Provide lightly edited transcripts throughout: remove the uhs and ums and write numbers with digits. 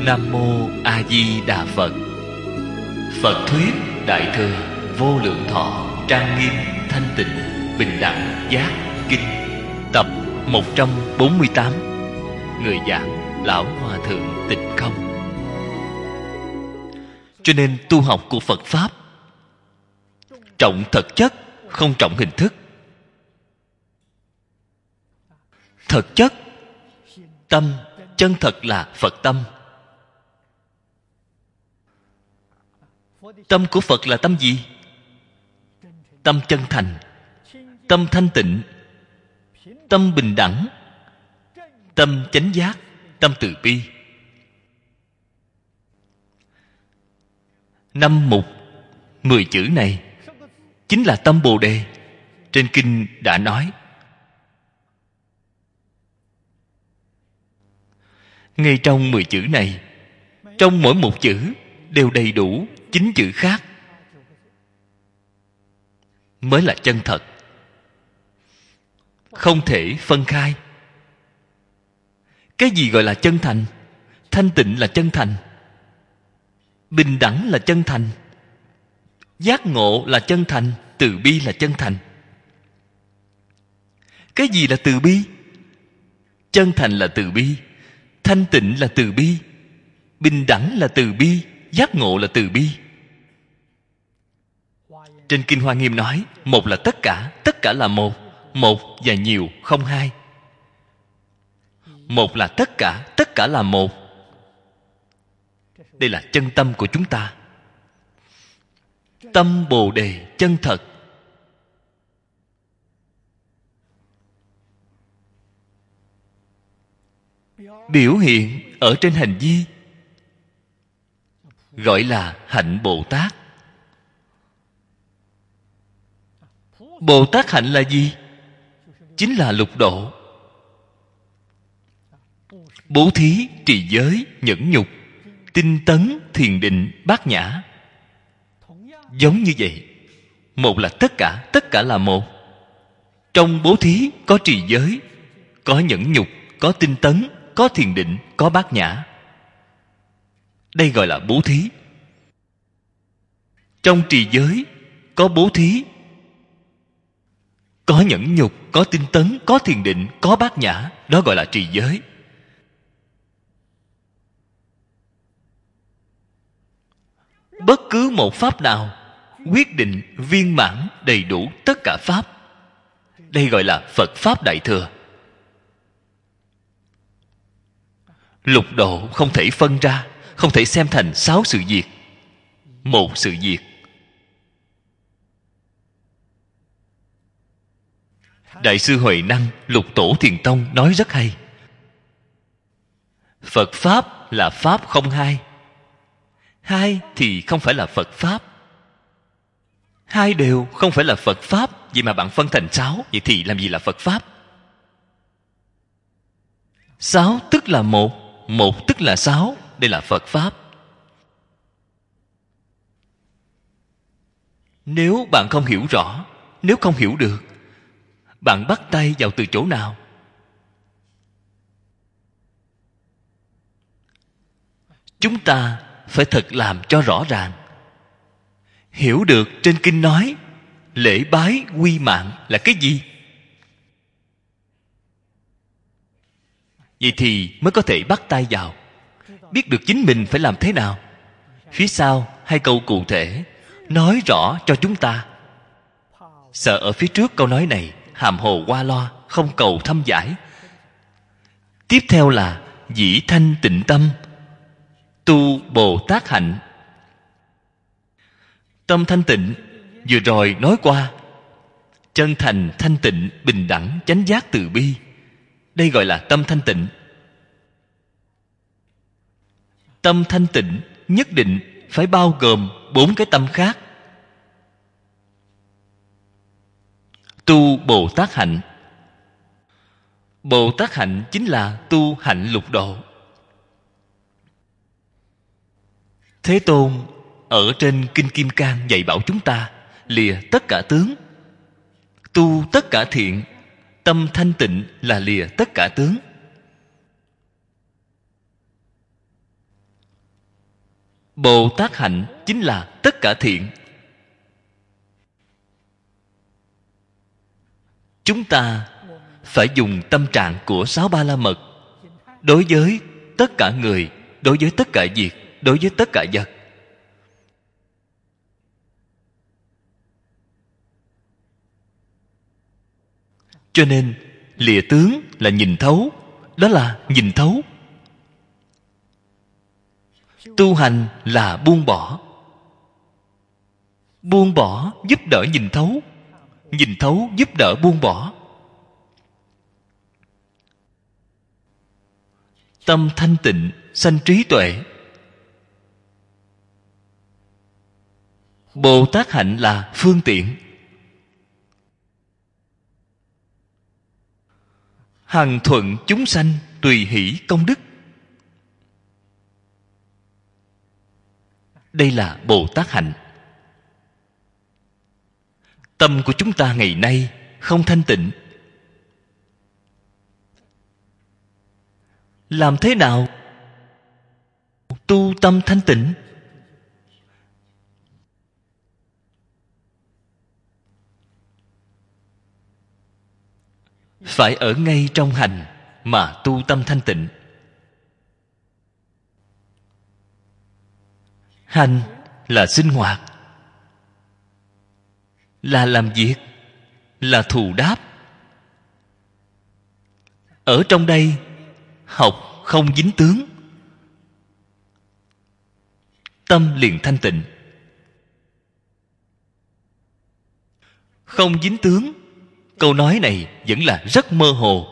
Nam Mô A Di Đà Phật. Phật thuyết Đại Thừa Vô Lượng Thọ Trang Nghiêm Thanh Tịnh Bình Đẳng Giác Kinh, tập 148. Người giảng Lão Hòa Thượng Tịnh Không. Cho nên tu học của Phật Pháp trọng thực chất, không trọng hình thức. Thực chất, tâm chân thật là Phật tâm. Tâm của Phật là tâm gì? Tâm chân thành, tâm thanh tịnh, tâm bình đẳng, tâm chánh giác, tâm từ bi. Năm mục 10 chữ này chính là tâm Bồ Đề. Trên kinh đã nói, ngay trong 10 chữ này, trong mỗi một chữ đều đầy đủ 9 chữ khác mới là chân thật, không thể phân khai. Cái gì gọi là chân thành? Thanh tịnh là chân thành, bình đẳng là chân thành, giác ngộ là chân thành, từ bi là chân thành. Cái gì là từ bi? Chân thành là từ bi, thanh tịnh là từ bi, bình đẳng là từ bi, giác ngộ là từ bi. Trên kinh Hoa Nghiêm nói, một là tất cả là một, một và nhiều, không hai. Một là tất cả là một. Đây là chân tâm của chúng ta. Tâm Bồ Đề chân thật. Biểu hiện ở trên hành vi gọi là hạnh Bồ Tát. Bồ Tát hạnh là gì? Chính là lục độ. Bố thí, trì giới, nhẫn nhục, tinh tấn, thiền định, bát nhã. Giống như vậy, một là tất cả là một. Trong bố thí có trì giới, có nhẫn nhục, có tinh tấn, có thiền định, có bát nhã. Đây gọi là bố thí. Trong trì giới có bố thí, có nhẫn nhục, có tinh tấn, có thiền định, có bát nhã. Đó gọi là trì giới. Bất cứ một pháp nào quyết định viên mãn đầy đủ tất cả pháp. Đây gọi là Phật Pháp Đại Thừa. Lục độ không thể phân ra, không thể xem thành 6 sự việc, một sự việc. Đại sư Huệ Năng Lục Tổ Thiền Tông nói rất hay. Phật Pháp là Pháp không hai. Hai thì không phải là Phật Pháp. Hai đều không phải là Phật Pháp. Vậy mà bạn phân thành 6, vậy thì làm gì là Phật Pháp? 6 tức là một, một tức là 6. Đây là Phật Pháp. Nếu bạn không hiểu rõ, nếu không hiểu được, bạn bắt tay vào từ chỗ nào? Chúng ta phải thật làm cho rõ ràng. Hiểu được trên kinh nói lễ bái quy mạng là cái gì? Vậy thì mới có thể bắt tay vào, biết được chính mình phải làm thế nào. Phía sau 2 câu cụ thể nói rõ cho chúng ta. Sợ ở phía trước câu nói này hàm hồ qua loa, không cầu thâm giải. Tiếp theo là dĩ thanh tịnh tâm tu Bồ Tát hạnh. Tâm thanh tịnh vừa rồi nói qua, chân thành, thanh tịnh, bình đẳng, chánh giác, từ bi. Đây gọi là tâm thanh tịnh. Tâm thanh tịnh nhất định phải bao gồm 4 cái tâm khác. Tu Bồ Tát hạnh. Bồ Tát hạnh chính là tu hạnh lục độ. Thế Tôn ở trên Kinh Kim Cang dạy bảo chúng ta lìa tất cả tướng, tu tất cả thiện. Tâm thanh tịnh là lìa tất cả tướng. Bồ Tát hạnh chính là tất cả thiện. Chúng ta phải dùng tâm trạng của 6 Ba La Mật đối với tất cả người, đối với tất cả việc, đối với tất cả vật. Cho nên lìa tướng là nhìn thấu. Đó là nhìn thấu. Tu hành là buông bỏ. Buông bỏ giúp đỡ nhìn thấu. Nhìn thấu giúp đỡ buông bỏ. Tâm thanh tịnh sanh trí tuệ. Bồ Tát hạnh là phương tiện. Hằng thuận chúng sanh tùy hỷ công đức. Đây là Bồ Tát hạnh. Tâm của chúng ta ngày nay không thanh tịnh. Làm thế nào tu tâm thanh tịnh? Phải ở ngay trong hành mà tu tâm thanh tịnh. Hành là sinh hoạt, là làm việc, là thù đáp. Ở trong đây học không dính tướng, tâm liền thanh tịnh. Không dính tướng, câu nói này vẫn là rất mơ hồ.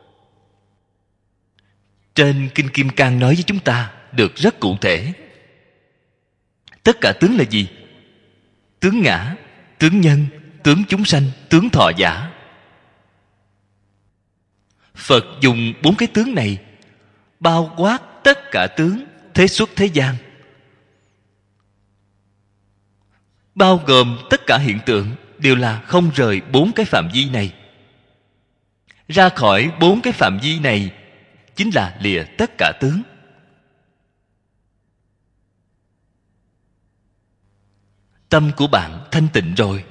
Trên Kinh Kim Cang nói với chúng ta được rất cụ thể. Tất cả tướng là gì? Tướng ngã, tướng nhân, tướng chúng sanh, tướng thọ giả. Phật dùng 4 cái tướng này bao quát tất cả tướng thế xuất thế gian, bao gồm tất cả hiện tượng, đều là không rời 4 cái phạm vi này. Ra khỏi 4 cái phạm vi này chính là lìa tất cả tướng. Tâm của bạn thanh tịnh rồi.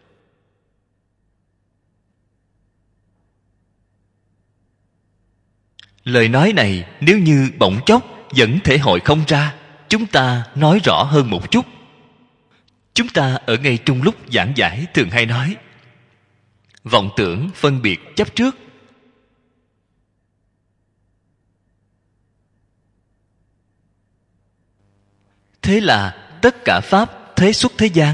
Lời nói này nếu như bỗng chốc vẫn thể hội không ra, chúng ta nói rõ hơn một chút. Chúng ta ở ngay trong lúc giảng giải thường hay nói vọng tưởng, phân biệt, chấp trước. Thế là tất cả pháp thế xuất thế gian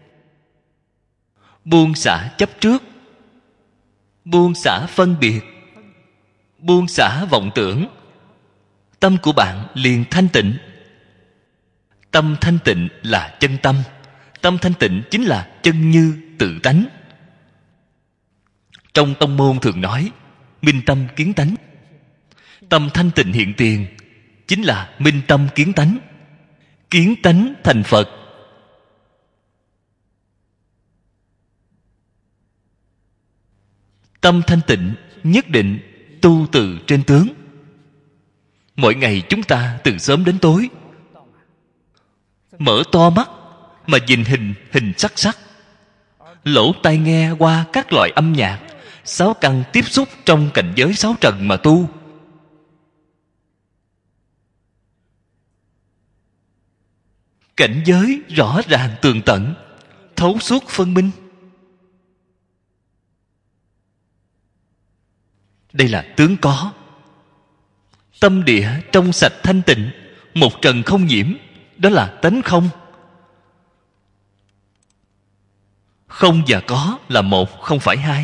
buông xả chấp trước, buông xả phân biệt, buông xả vọng tưởng, tâm của bạn liền thanh tịnh. Tâm thanh tịnh là chân tâm. Tâm thanh tịnh chính là chân như tự tánh. Trong tông môn thường nói minh tâm kiến tánh. Tâm thanh tịnh hiện tiền chính là minh tâm kiến tánh. Kiến tánh thành Phật. Tâm thanh tịnh nhất định tu từ trên tướng. Mỗi ngày chúng ta từ sớm đến tối mở to mắt mà nhìn hình sắc sắc, lỗ tai nghe qua các loại âm nhạc, 6 căn tiếp xúc trong cảnh giới 6 trần mà tu. Cảnh giới rõ ràng tường tận, thấu suốt phân minh. Đây là tướng có. Tâm địa trong sạch thanh tịnh, một trần không nhiễm, đó là tánh không. Không và có là một, không phải hai.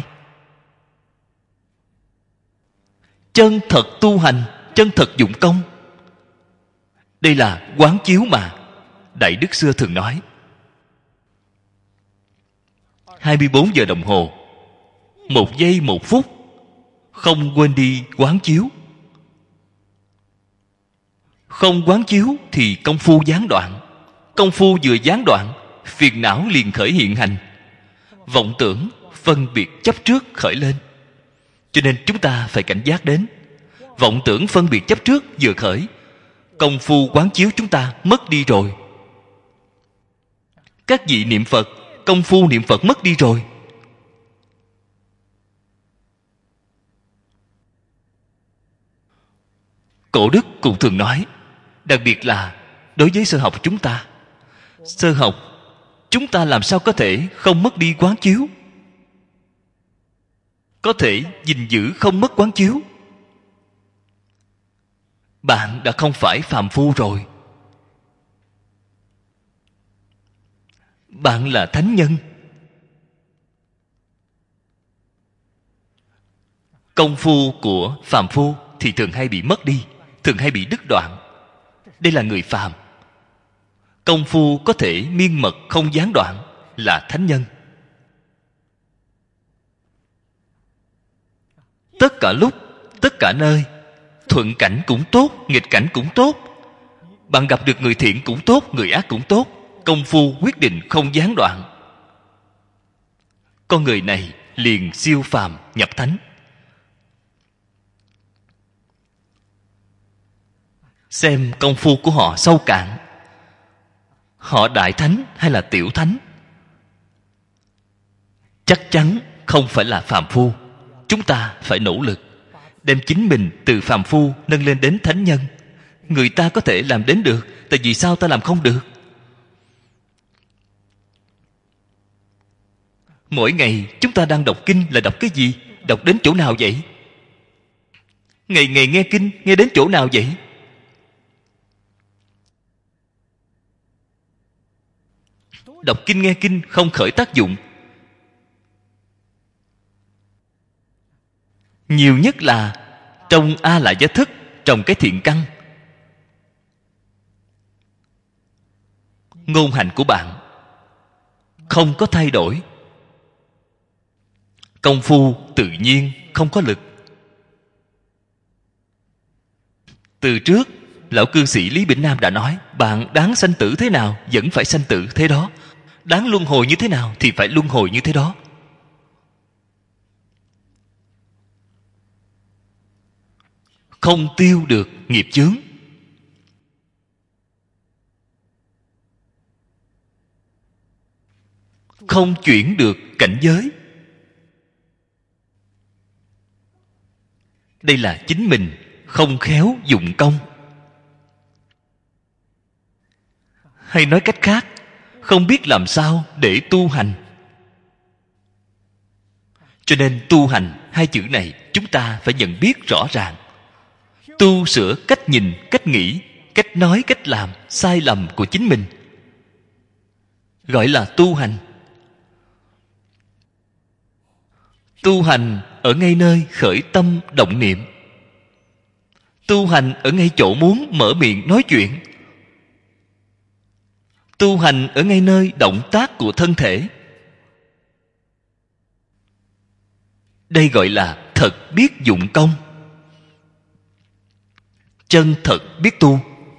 Chân thật tu hành, chân thật dụng công. Đây là quán chiếu mà Đại Đức xưa thường nói. 24 giờ đồng hồ, 1 giây 1 phút, không quên đi quán chiếu. Không quán chiếu thì công phu gián đoạn. Công phu vừa gián đoạn, phiền não liền khởi hiện hành. Vọng tưởng, phân biệt chấp trước khởi lên. Cho nên chúng ta phải cảnh giác đến. Vọng tưởng phân biệt chấp trước vừa khởi, Công phu quán chiếu chúng ta mất đi rồi. Các vị niệm Phật, công phu niệm Phật mất đi rồi. Cổ đức cũng thường nói, đặc biệt là đối với sơ học chúng ta. Sơ học, chúng ta làm sao có thể không mất đi quán chiếu? Có thể gìn giữ không mất quán chiếu. Bạn đã không phải phàm phu rồi. Bạn là thánh nhân. Công phu của phàm phu thì thường hay bị mất đi, thường hay bị đứt đoạn. Đây là người phàm. Công phu có thể miên mật không gián đoạn là thánh nhân. Tất cả lúc, tất cả nơi, thuận cảnh cũng tốt, nghịch cảnh cũng tốt. Bạn gặp được người thiện cũng tốt, người ác cũng tốt. Công phu quyết định không gián đoạn. Con người này liền siêu phàm nhập thánh. Xem công phu của họ sâu cạn. Họ đại thánh hay là tiểu thánh? Chắc chắn không phải là phàm phu. Chúng ta phải nỗ lực đem chính mình từ phàm phu nâng lên đến thánh nhân. Người ta có thể làm đến được, tại vì sao ta làm không được? Mỗi ngày chúng ta đang đọc kinh là đọc cái gì? Đọc đến chỗ nào vậy? Ngày ngày nghe kinh, nghe đến chỗ nào vậy? Đọc kinh nghe kinh không khởi tác dụng. Nhiều nhất là trong A Lại Gia Thức trồng cái thiện căn. Ngôn hành của bạn không có thay đổi. Công phu tự nhiên không có lực. Từ trước lão cư sĩ Lý Bỉnh Nam đã nói, bạn đáng sanh tử thế nào vẫn phải sanh tử thế đó, đáng luân hồi như thế nào thì phải luân hồi như thế đó. Không tiêu được nghiệp chướng. Không chuyển được cảnh giới. Đây là chính mình không khéo dụng công. Hay nói cách khác, không biết làm sao để tu hành. Cho nên tu hành hai chữ này chúng ta phải nhận biết rõ ràng. Tu sửa cách nhìn, cách nghĩ, cách nói, cách làm sai lầm của chính mình, gọi là tu hành. Tu hành ở ngay nơi khởi tâm động niệm. Tu hành ở ngay chỗ muốn mở miệng nói chuyện. Tu hành ở ngay nơi động tác của thân thể. Đây gọi là thật biết dụng công. Chân thật biết tu.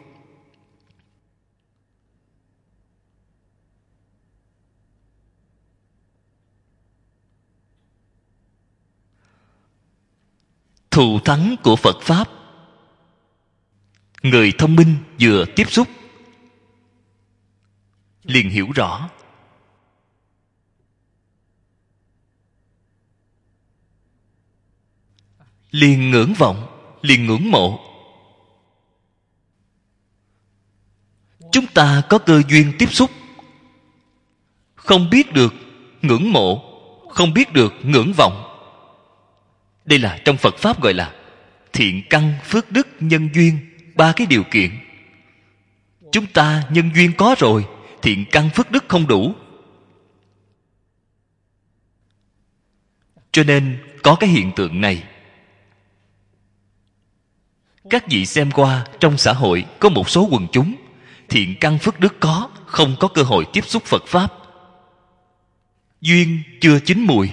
Thù thắng của Phật Pháp, người thông minh vừa tiếp xúc liền hiểu rõ. Liền ngưỡng vọng, liền ngưỡng mộ. Chúng ta có cơ duyên tiếp xúc, không biết được ngưỡng mộ, không biết được ngưỡng vọng. Đây là trong Phật Pháp gọi là thiện căn, phước đức, nhân duyên. Ba cái điều kiện. Chúng ta nhân duyên có rồi, thiện căn phước đức không đủ. Cho nên có cái hiện tượng này. Các vị xem qua, trong xã hội có một số quần chúng thiện căn phước đức có, không có cơ hội tiếp xúc Phật Pháp. Duyên chưa chín mùi.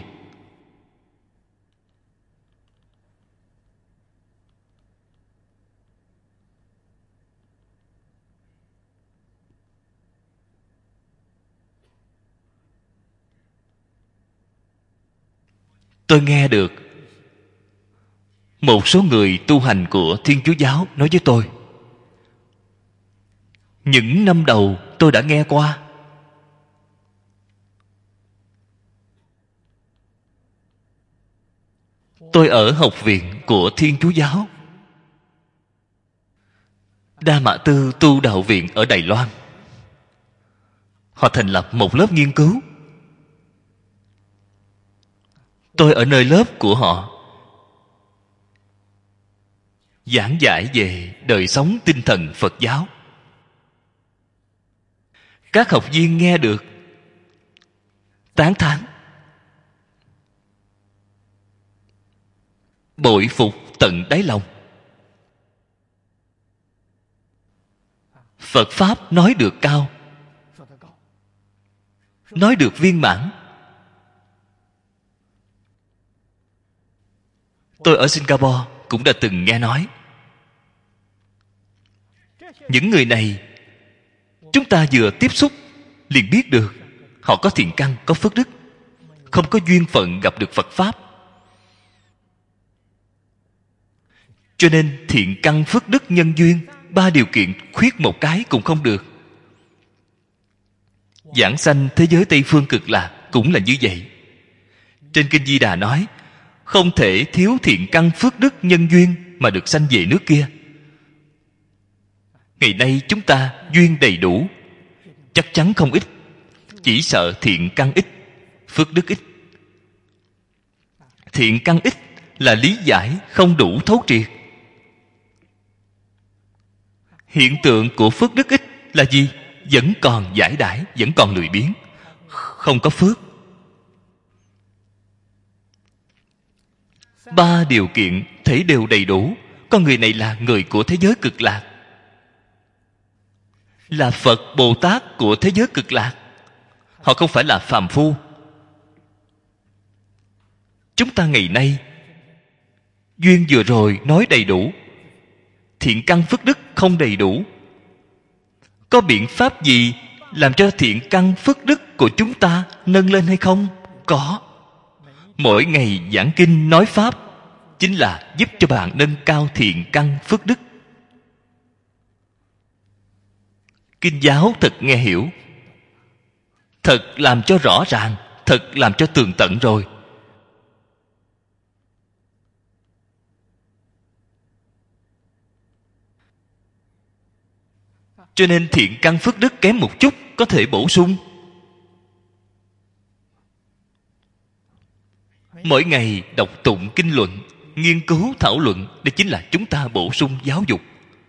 Tôi nghe được một số người tu hành của Thiên Chúa giáo nói với tôi, Những năm đầu tôi đã nghe qua. Tôi ở học viện của Thiên Chúa Giáo, Đa Mạ Tư Tu Đạo Viện ở Đài Loan. Họ thành lập một lớp nghiên cứu. Tôi ở nơi lớp của họ giảng giải về đời sống tinh thần Phật giáo. Các học viên nghe được tán thán, bội phục tận đáy lòng. Phật Pháp nói được cao, nói được viên mãn. Tôi ở Singapore cũng đã từng nghe nói. Những người này chúng ta vừa tiếp xúc liền biết được họ có thiện căn, có phước đức, không có duyên phận gặp được Phật Pháp. Cho nên thiện căn, phước đức, nhân duyên, ba điều kiện khuyết một cái cũng không được. Giảng sanh thế giới Tây Phương Cực Lạc cũng là như vậy. Trên Kinh Di Đà nói, không thể thiếu thiện căn, phước đức, nhân duyên mà được sanh về nước kia. Ngày nay chúng ta duyên đầy đủ, chắc chắn không ít. Chỉ sợ thiện căn ít, phước đức ít. Thiện căn ít là lý giải không đủ thấu triệt. Hiện tượng của phước đức ít là gì? Vẫn còn giải đãi, vẫn còn lười biếng, không có phước. Ba điều kiện thấy đều đầy đủ. Con người này là người của thế giới Cực Lạc, là Phật Bồ Tát của thế giới Cực Lạc. Họ không phải là phàm phu. Chúng ta ngày nay duyên vừa rồi nói đầy đủ, thiện căn phước đức không đầy đủ. Có biện pháp gì làm cho thiện căn phước đức của chúng ta nâng lên hay không? Có. Mỗi ngày giảng kinh nói pháp chính là giúp cho bạn nâng cao thiện căn phước đức. Kinh giáo thật nghe hiểu, thật làm cho rõ ràng, thật làm cho tường tận rồi. Cho nên thiện căn phước đức kém một chút có thể bổ sung. Mỗi ngày đọc tụng kinh luận, nghiên cứu thảo luận, đây chính là chúng ta bổ sung giáo dục.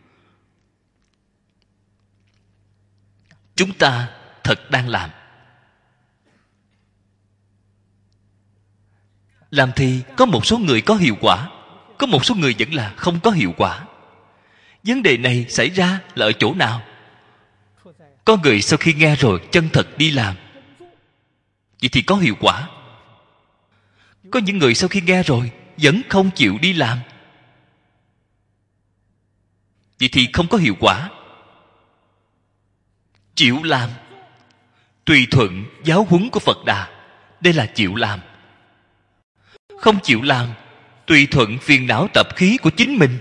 Chúng ta thật đang làm. Làm thì có một số người có hiệu quả, có một số người vẫn là không có hiệu quả. Vấn đề này xảy ra là ở chỗ nào? Có người sau khi nghe rồi chân thật đi làm, vậy thì có hiệu quả. Có những người sau khi nghe rồi vẫn không chịu đi làm, vậy thì không có hiệu quả. Chịu làm, tùy thuận giáo huấn của Phật Đà, đây là chịu làm. Không chịu làm, tùy thuận phiền não tập khí của chính mình.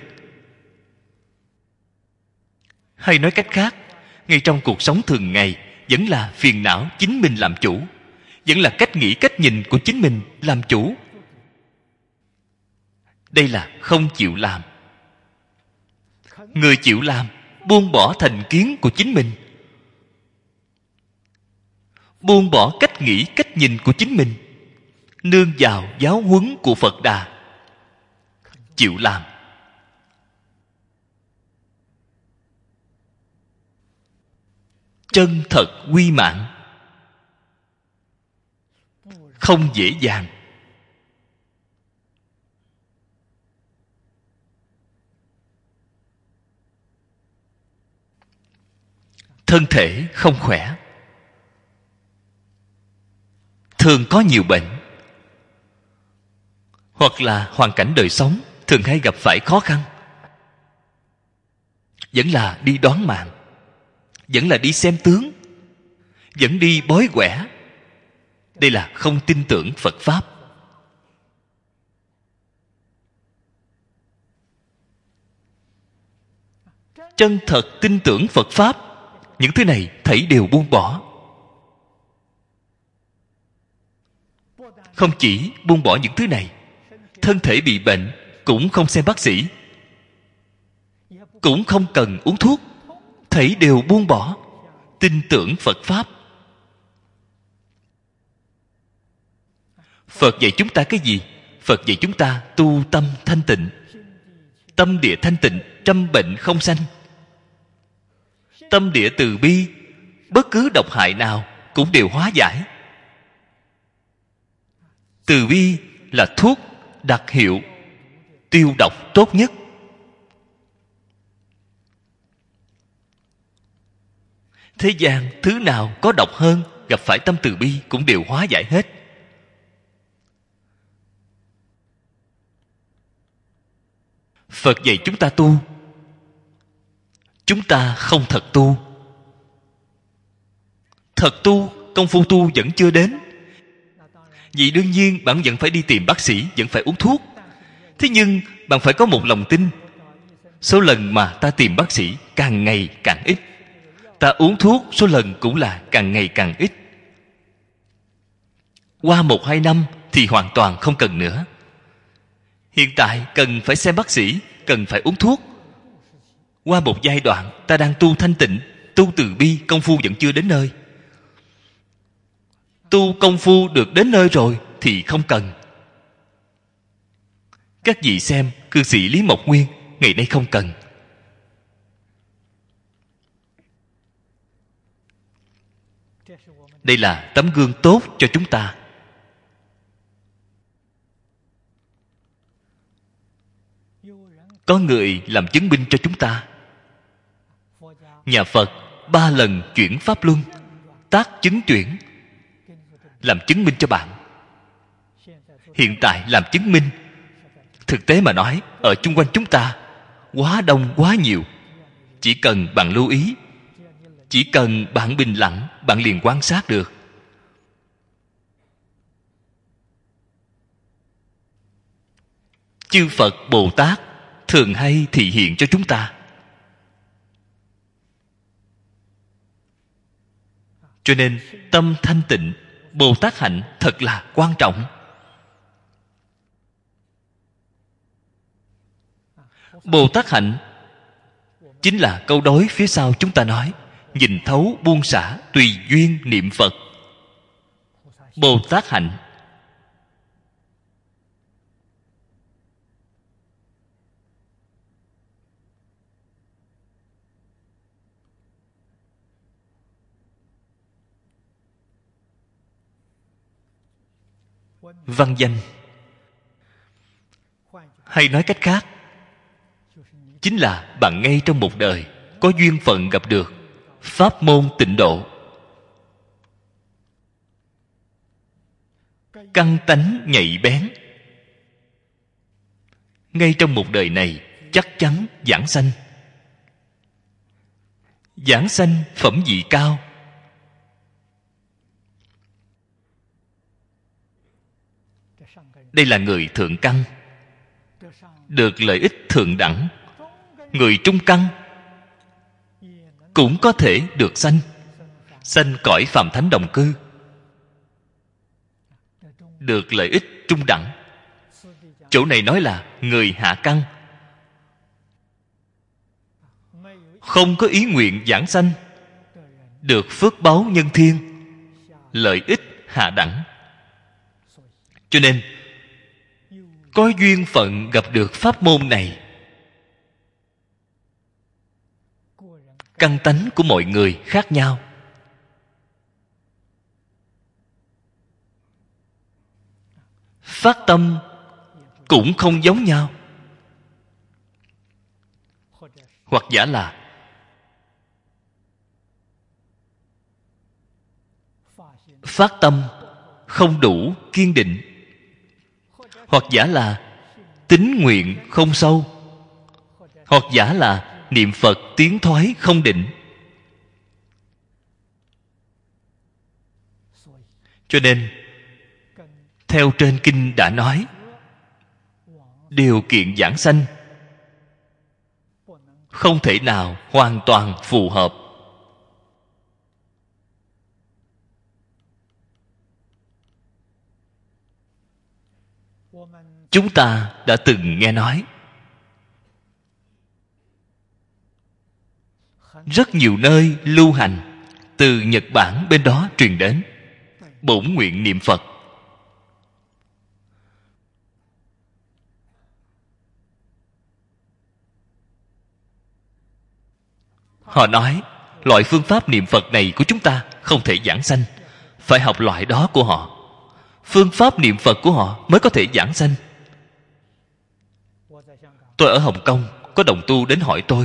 Hay nói cách khác, ngay trong cuộc sống thường ngày vẫn là phiền não chính mình làm chủ, vẫn là cách nghĩ cách nhìn của chính mình làm chủ. Đây là không chịu làm. Người chịu làm buông bỏ thành kiến của chính mình, buông bỏ cách nghĩ cách nhìn của chính mình, nương vào giáo huấn của Phật Đà, chịu làm. Chân thật quy mãn, không dễ dàng. Thân thể không khỏe, thường có nhiều bệnh, hoặc là hoàn cảnh đời sống thường hay gặp phải khó khăn, vẫn là đi đoán mạng, vẫn là đi xem tướng, vẫn đi bói quẻ. Đây là không tin tưởng Phật Pháp. Chân thật tin tưởng Phật Pháp những thứ này thảy đều buông bỏ. Không chỉ buông bỏ những thứ này, thân thể bị bệnh cũng không xem bác sĩ, cũng không cần uống thuốc, thảy đều buông bỏ, tin tưởng Phật Pháp. Phật dạy chúng ta cái gì? Phật dạy chúng ta tu tâm thanh tịnh. Tâm địa thanh tịnh, trăm bệnh không sanh. Tâm địa từ bi, bất cứ độc hại nào cũng đều hóa giải. Từ bi là thuốc đặc hiệu tiêu độc tốt nhất. Thế gian thứ nào có độc hơn, gặp phải tâm từ bi cũng đều hóa giải hết. Phật dạy chúng ta tu, chúng ta không thật tu. Thật tu, công phu tu vẫn chưa đến. Vì đương nhiên bạn vẫn phải đi tìm bác sĩ, vẫn phải uống thuốc. Thế nhưng bạn phải có một lòng tin. Số lần mà ta tìm bác sĩ càng ngày càng ít, ta uống thuốc số lần cũng là càng ngày càng ít. Qua 1-2 năm thì hoàn toàn không cần nữa. Hiện tại cần phải xem bác sĩ, cần phải uống thuốc. Qua một giai đoạn ta đang tu thanh tịnh, tu từ bi, công phu vẫn chưa đến nơi. Tu công phu được đến nơi rồi thì không cần. Các vị xem cư sĩ Lý Mộc Nguyên ngày nay không cần. Đây là tấm gương tốt cho chúng ta. Có người làm chứng minh cho chúng ta. Nhà Phật 3 lần chuyển Pháp Luân, tác chứng chuyển, làm chứng minh cho bạn. Hiện tại làm chứng minh, thực tế mà nói, ở chung quanh chúng ta quá đông quá nhiều. Chỉ cần bạn lưu ý, chỉ cần bạn bình lặng, bạn liền quan sát được. Chư Phật Bồ Tát thường hay thị hiện cho chúng ta. Cho nên tâm thanh tịnh, Bồ Tát hạnh thật là quan trọng. Bồ Tát hạnh chính là câu đối phía sau chúng ta nói: nhìn thấu buông xả, tùy duyên niệm Phật. Bồ Tát hạnh. Văn danh, hay nói cách khác, chính là bạn ngay trong một đời có duyên phận gặp được pháp môn tịnh độ. Căn tánh nhạy bén, ngay trong một đời này chắc chắn giảng sanh. Giảng sanh phẩm vị cao. Đây là người thượng căn, được lợi ích thượng đẳng. Người trung căn cũng có thể được sanh, sanh cõi phàm thánh đồng cư, được lợi ích trung đẳng. Chỗ này nói là người hạ căn, không có ý nguyện giảng sanh, được phước báu nhân thiên, lợi ích hạ đẳng. Cho nên có duyên phận gặp được pháp môn này. Căn tánh của mọi người khác nhau, phát tâm cũng không giống nhau. Hoặc giả là phát tâm không đủ kiên định, hoặc giả là tín nguyện không sâu, hoặc giả là niệm Phật tiến thoái không định. Cho nên theo trên kinh đã nói, điều kiện giảng sanh không thể nào hoàn toàn phù hợp. Chúng ta đã từng nghe nói, rất nhiều nơi lưu hành, từ Nhật Bản bên đó truyền đến bổn nguyện niệm Phật. Họ nói loại phương pháp niệm Phật này của chúng ta không thể giảng sanh, phải học loại đó của họ. Phương pháp niệm Phật của họ mới có thể giảng sanh. Tôi ở Hồng Kông, có đồng tu đến hỏi tôi,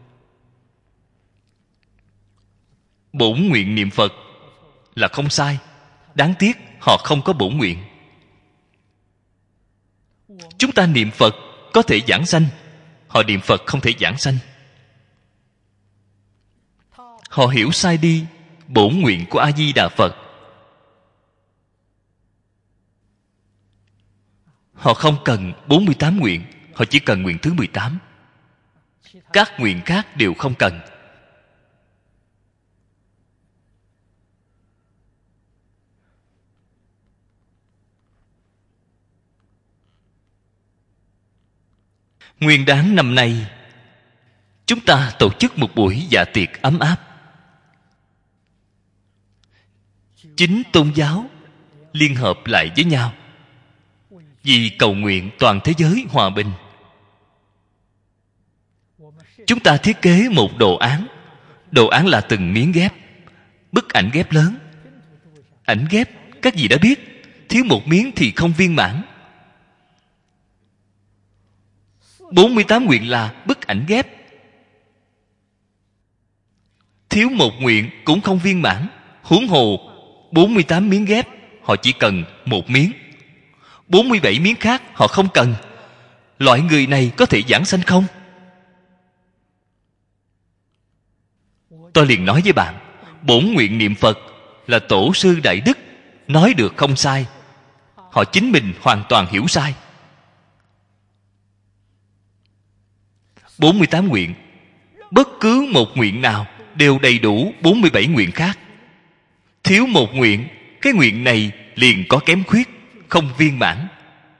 bổn nguyện niệm Phật là không sai, đáng tiếc họ không có bổn nguyện. Chúng ta niệm Phật có thể giảng sanh, họ niệm Phật không thể giảng sanh. Họ hiểu sai đi bổn nguyện của A Di Đà Phật. Họ không cần 48 nguyện, họ chỉ cần nguyện thứ 18. Các nguyện khác đều không cần. Nguyên đán năm nay, chúng ta tổ chức một buổi dạ tiệc ấm áp. 9 tôn giáo liên hợp lại với nhau vì cầu nguyện toàn thế giới hòa bình. Chúng ta thiết kế một đồ án. Đồ án là từng miếng ghép, bức ảnh ghép lớn. Ảnh ghép các vị đã biết, thiếu một miếng thì không viên mãn. 48 nguyện là bức ảnh ghép, thiếu một nguyện cũng không viên mãn. Huống hồ 48 miếng ghép, họ chỉ cần một miếng. 47 miếng khác họ không cần. Loại người này có thể giảng sanh không? Tôi liền nói với bạn, bổn nguyện niệm Phật là tổ sư Đại Đức nói được không sai. Họ chính mình hoàn toàn hiểu sai. 48 nguyện, bất cứ một nguyện nào đều đầy đủ 47 nguyện khác. Thiếu một nguyện, cái nguyện này liền có kém khuyết, không viên mãn.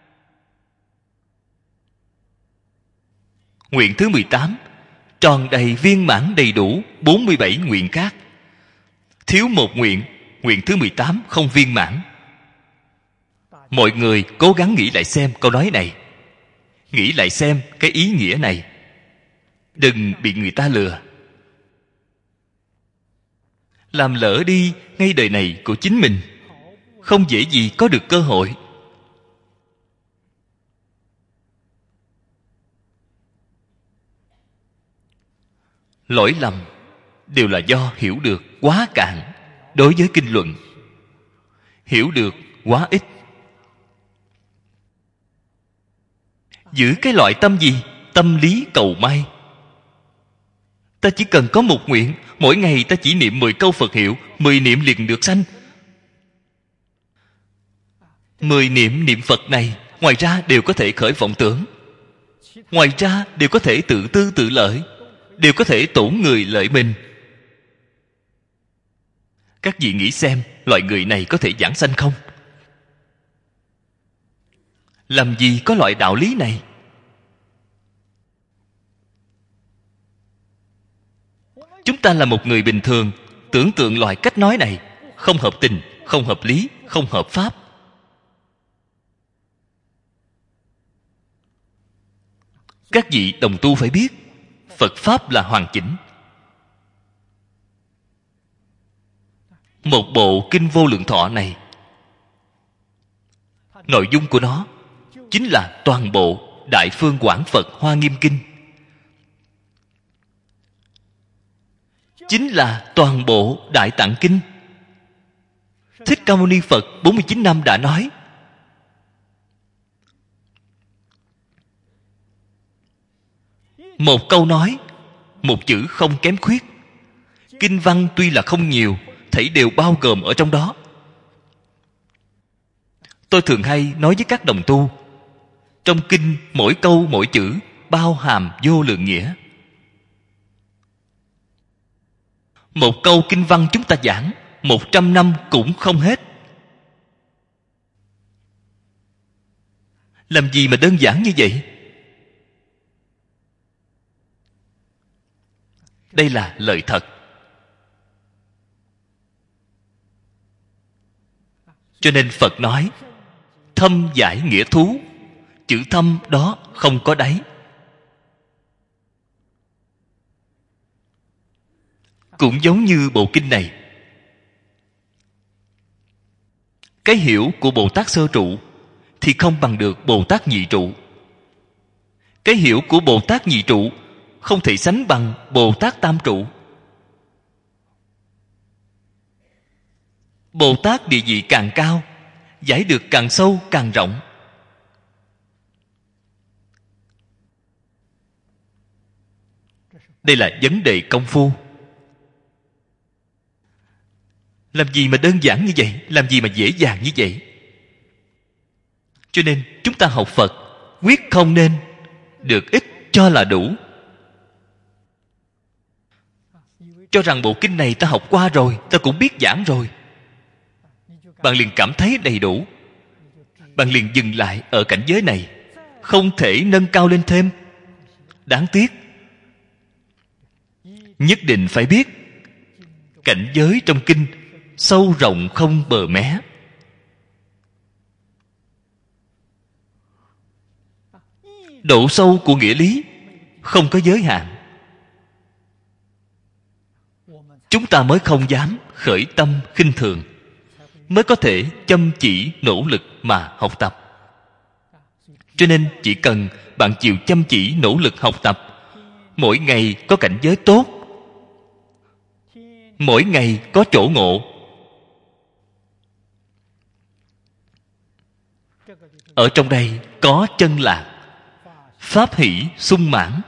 Nguyện thứ 18 tròn đầy viên mãn đầy đủ 47 nguyện khác. Thiếu một nguyện, nguyện thứ 18 không viên mãn. Mọi người cố gắng nghĩ lại xem câu nói này, nghĩ lại xem cái ý nghĩa này. Đừng bị người ta lừa, làm lỡ đi ngay đời này của chính mình, không dễ gì có được cơ hội. Lỗi lầm đều là do hiểu được quá cạn đối với kinh luận, hiểu được quá ít. Giữ cái loại tâm gì? Tâm lý cầu may. Ta chỉ cần có một nguyện, mỗi ngày ta chỉ niệm 10 câu Phật hiệu, 10 niệm liền được sanh. 10 niệm niệm Phật này, ngoài ra đều có thể khởi vọng tưởng, ngoài ra đều có thể tự tư tự lợi, đều có thể tổn người lợi mình. Các vị nghĩ xem, loại người này có thể giảng sanh không? Làm gì có loại đạo lý này? Chúng ta là một người bình thường, tưởng tượng loại cách nói này không hợp tình, không hợp lý, không hợp pháp. Các vị đồng tu phải biết, Phật Pháp là hoàn chỉnh. Một bộ Kinh Vô Lượng Thọ này, nội dung của nó chính là toàn bộ Đại Phương Quảng Phật Hoa Nghiêm Kinh, chính là toàn bộ Đại Tạng Kinh. Thích Ca Mâu Ni Phật 49 năm đã nói, một câu nói, một chữ không kém khuyết. Kinh văn tuy là không nhiều, thảy đều bao gồm ở trong đó. Tôi thường hay nói với các đồng tu, trong kinh mỗi câu mỗi chữ bao hàm vô lượng nghĩa. Một câu kinh văn chúng ta giảng 100 năm cũng không hết. Làm gì mà đơn giản như vậy? Đây là lời thật. Cho nên Phật nói thâm giải nghĩa thú. Chữ thâm đó không có đáy. Cũng giống như bộ kinh này, cái hiểu của Bồ Tát Sơ Trụ thì không bằng được Bồ Tát Nhị Trụ. Cái hiểu của Bồ Tát Nhị Trụ không thể sánh bằng Bồ Tát Tam Trụ. Bồ Tát địa vị càng cao, giải được càng sâu càng rộng. Đây là vấn đề công phu. Làm gì mà đơn giản như vậy? Làm gì mà dễ dàng như vậy? Cho nên chúng ta học Phật quyết không nên được ít cho là đủ. Cho rằng bộ kinh này ta học qua rồi, ta cũng biết giảng rồi, bạn liền cảm thấy đầy đủ. Bạn liền dừng lại ở cảnh giới này, không thể nâng cao lên thêm. Đáng tiếc. Nhất định phải biết cảnh giới trong kinh sâu rộng không bờ mé. Độ sâu của nghĩa lý không có giới hạn. Chúng ta mới không dám khởi tâm khinh thường, mới có thể chăm chỉ nỗ lực mà học tập. Cho nên chỉ cần bạn chịu chăm chỉ nỗ lực học tập, mỗi ngày có cảnh giới tốt, mỗi ngày có chỗ ngộ. Ở trong đây có chân lạc, pháp hỷ sung mãn.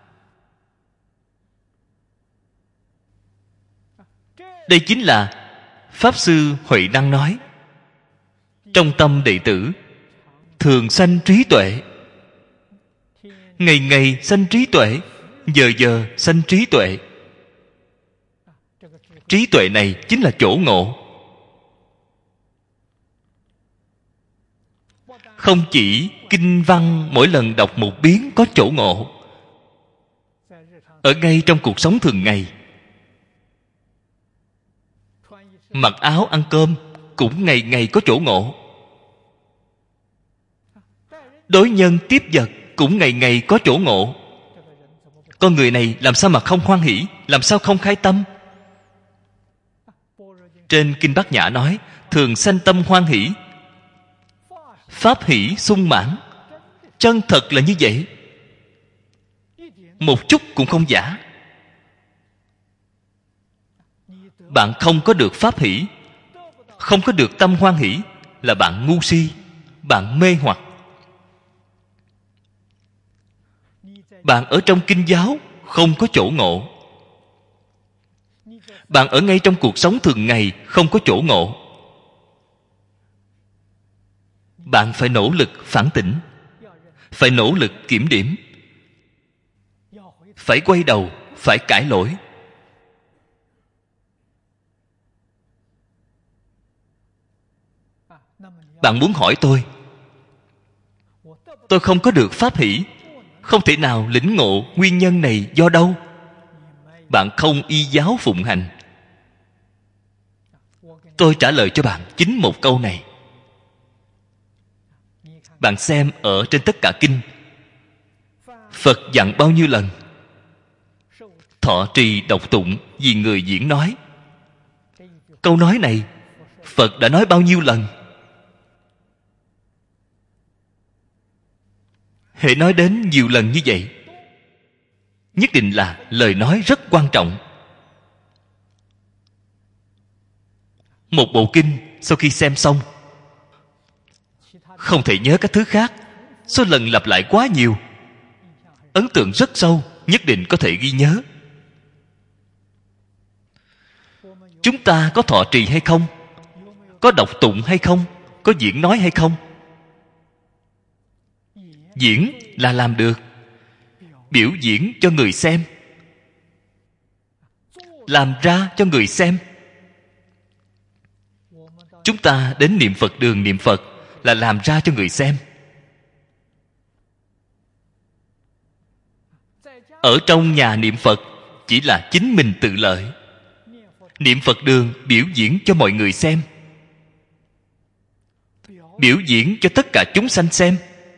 Đây chính là Pháp Sư Huệ Năng nói: trong tâm đệ tử thường sanh trí tuệ. Ngày ngày sanh trí tuệ, giờ giờ sanh trí tuệ. Trí tuệ này chính là chỗ ngộ. Không chỉ kinh văn mỗi lần đọc một biến có chỗ ngộ, ở ngay trong cuộc sống thường ngày, mặc áo ăn cơm cũng ngày ngày có chỗ ngộ. Đối nhân tiếp vật cũng ngày ngày có chỗ ngộ. Con người này làm sao mà không hoan hỷ, làm sao không khai tâm? Trên Kinh Bát Nhã nói thường sanh tâm hoan hỷ, pháp hỷ sung mãn. Chân thật là như vậy, một chút cũng không giả. Bạn không có được pháp hỷ, không có được tâm hoan hỷ, là bạn ngu si, bạn mê hoặc. Bạn ở trong kinh giáo không có chỗ ngộ, bạn ở ngay trong cuộc sống thường ngày không có chỗ ngộ. Bạn phải nỗ lực phản tỉnh, phải nỗ lực kiểm điểm, phải quay đầu, phải cải lỗi. Bạn muốn hỏi tôi không có được pháp hỷ, không thể nào lĩnh ngộ nguyên nhân này do đâu? Bạn không y giáo phụng hành. Tôi trả lời cho bạn chính một câu này. Bạn xem ở trên tất cả kinh, Phật dặn bao nhiêu lần? Thọ trì đọc tụng vì người diễn nói. Câu nói này Phật đã nói bao nhiêu lần? Hễ nói đến nhiều lần như vậy, nhất định là lời nói rất quan trọng. Một bộ kinh sau khi xem xong, không thể nhớ các thứ khác. Số lần lặp lại quá nhiều, ấn tượng rất sâu, nhất định có thể ghi nhớ. Chúng ta có thọ trì hay không? Có đọc tụng hay không? Có diễn nói hay không? Diễn là làm được, biểu diễn cho người xem, làm ra cho người xem. Chúng ta đến niệm Phật đường niệm Phật là làm ra cho người xem. Ở trong nhà niệm Phật chỉ là chính mình tự lợi. Niệm Phật đường biểu diễn cho mọi người xem, biểu diễn cho tất cả chúng sanh xem.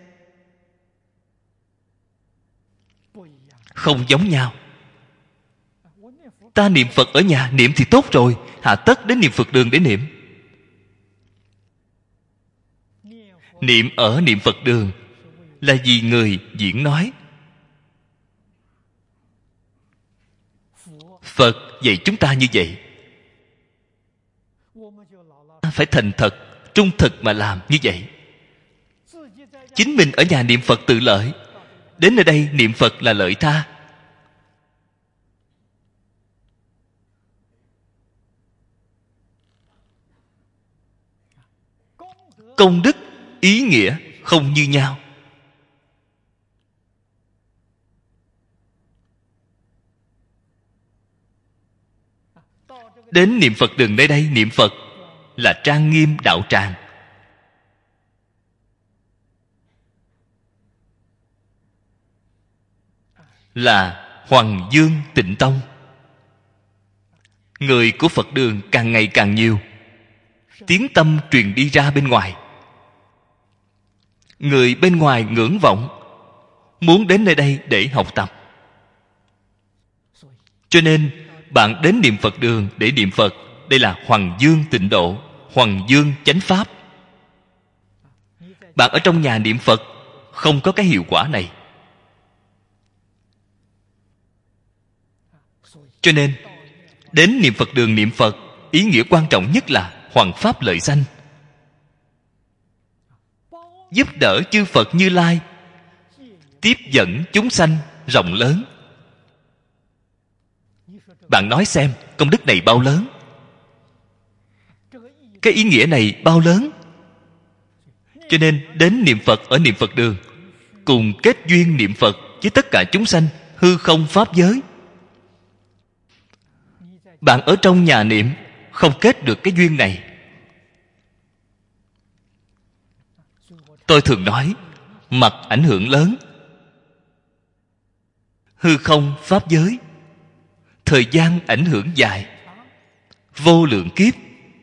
Không giống nhau. Ta niệm Phật ở nhà niệm thì tốt rồi, hà tất đến niệm Phật đường để niệm. Niệm ở niệm Phật đường là vì người diễn nói. Phật dạy chúng ta như vậy, phải thành thật, trung thực mà làm như vậy. Chính mình ở nhà niệm Phật tự lợi, đến nơi đây niệm Phật là lợi tha. Công đức, ý nghĩa không như nhau. Đến niệm Phật đường nơi đây niệm Phật là trang nghiêm đạo tràng, là Hoằng Dương Tịnh Tông. Người của Phật đường càng ngày càng nhiều, tiếng tâm truyền đi ra bên ngoài. Người bên ngoài ngưỡng vọng, muốn đến nơi đây để học tập. Cho nên bạn đến niệm Phật đường để niệm Phật, đây là Hoằng Dương Tịnh Độ, Hoằng Dương Chánh Pháp. Bạn ở trong nhà niệm Phật không có cái hiệu quả này. Cho nên đến niệm Phật đường niệm Phật, ý nghĩa quan trọng nhất là hoằng pháp lợi sanh, giúp đỡ chư Phật Như Lai, tiếp dẫn chúng sanh rộng lớn. Bạn nói xem công đức này bao lớn, cái ý nghĩa này bao lớn. Cho nên đến niệm Phật ở niệm Phật đường, cùng kết duyên niệm Phật với tất cả chúng sanh hư không pháp giới. Bạn ở trong nhà niệm không kết được cái duyên này. Tôi thường nói mặt ảnh hưởng lớn, hư không pháp giới, thời gian ảnh hưởng dài, vô lượng kiếp.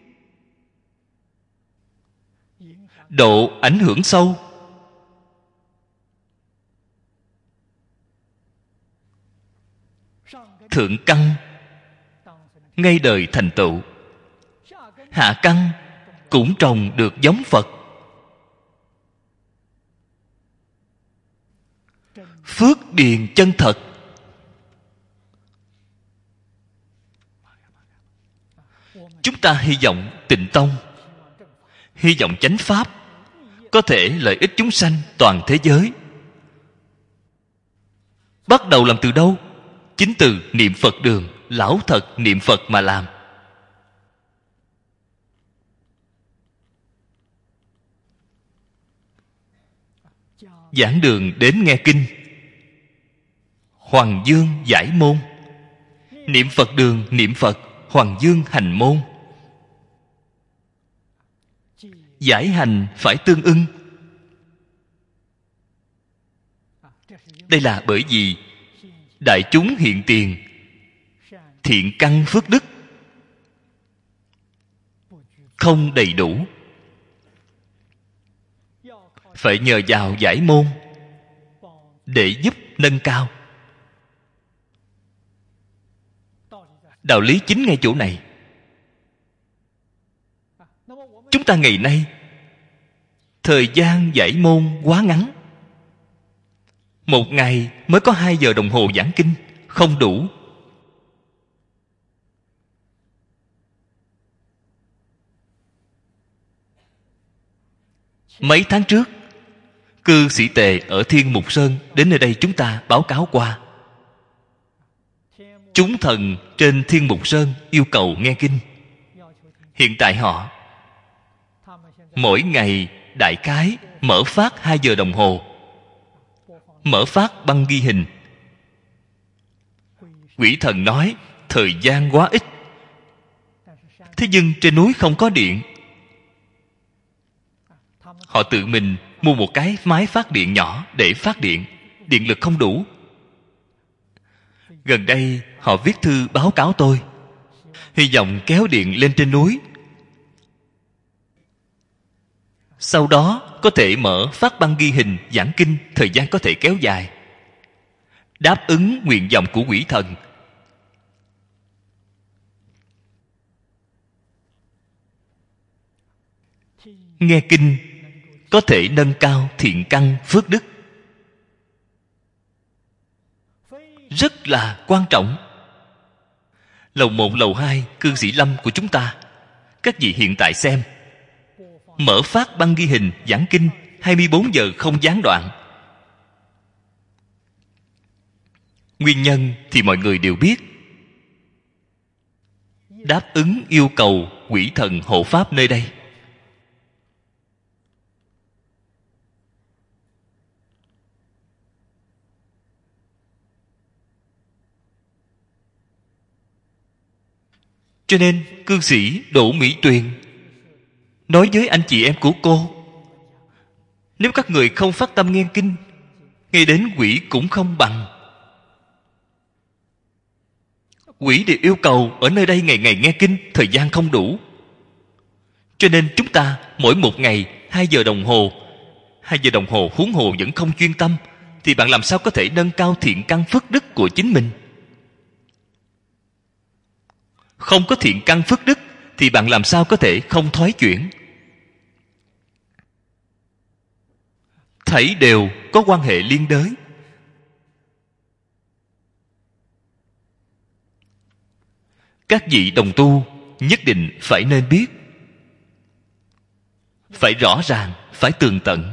Độ ảnh hưởng sâu. Thượng căn ngay đời thành tựu, hạ căn cũng trồng được giống Phật. Phước điền chân thật. Chúng ta hy vọng Tịnh Tông, hy vọng chánh pháp có thể lợi ích chúng sanh toàn thế giới. Bắt đầu làm từ đâu? Chính từ niệm Phật đường, lão thật niệm Phật mà làm. Giảng đường đến nghe kinh, Hoằng Dương giải môn. Niệm Phật đường niệm Phật, Hoằng Dương hành môn. Giải hành phải tương ưng. Đây là bởi vì đại chúng hiện tiền, thiện căn phước đức không đầy đủ, phải nhờ vào giải môn để giúp nâng cao. Đạo lý chính ngay chỗ này. Chúng ta ngày nay thời gian giải môn quá ngắn, một ngày mới có 2 giờ đồng hồ giảng kinh, không đủ. Mấy tháng trước, cư sĩ Tề ở Thiên Mục Sơn đến nơi đây chúng ta báo cáo qua. Chúng thần trên Thiên Mục Sơn yêu cầu nghe kinh. Hiện tại họ mỗi ngày đại khái mở phát 2 giờ đồng hồ, mở phát băng ghi hình. Quỷ thần nói thời gian quá ít, thế nhưng trên núi không có điện. Họ tự mình mua một cái máy phát điện nhỏ để phát điện, điện lực không đủ. Gần đây họ viết thư báo cáo tôi, hy vọng kéo điện lên trên núi, sau đó có thể mở phát băng ghi hình giảng kinh, thời gian có thể kéo dài, đáp ứng nguyện vọng của quỷ thần. Nghe kinh có thể nâng cao thiện căn phước đức, rất là quan trọng. Lầu 1, lầu 2 cư sĩ Lâm của chúng ta, các vị hiện tại xem, mở phát băng ghi hình giảng kinh 24 giờ không gián đoạn. Nguyên nhân thì mọi người đều biết, đáp ứng yêu cầu quỷ thần hộ pháp nơi đây. Cho nên cư sĩ Đỗ Mỹ Tuyền nói với anh chị em của cô, nếu các người không phát tâm nghe kinh, ngay đến quỷ cũng không bằng. Quỷ đều yêu cầu ở nơi đây ngày ngày nghe kinh, thời gian không đủ. Cho nên chúng ta mỗi một ngày 2 giờ đồng hồ, 2 giờ đồng hồ huống hồ vẫn không chuyên tâm, thì bạn làm sao có thể nâng cao thiện căn phước đức của chính mình? Không có thiện căn phước đức thì bạn làm sao có thể không thoái chuyển? Thảy đều có quan hệ liên đới. Các vị đồng tu nhất định phải nên biết, phải rõ ràng, phải tường tận.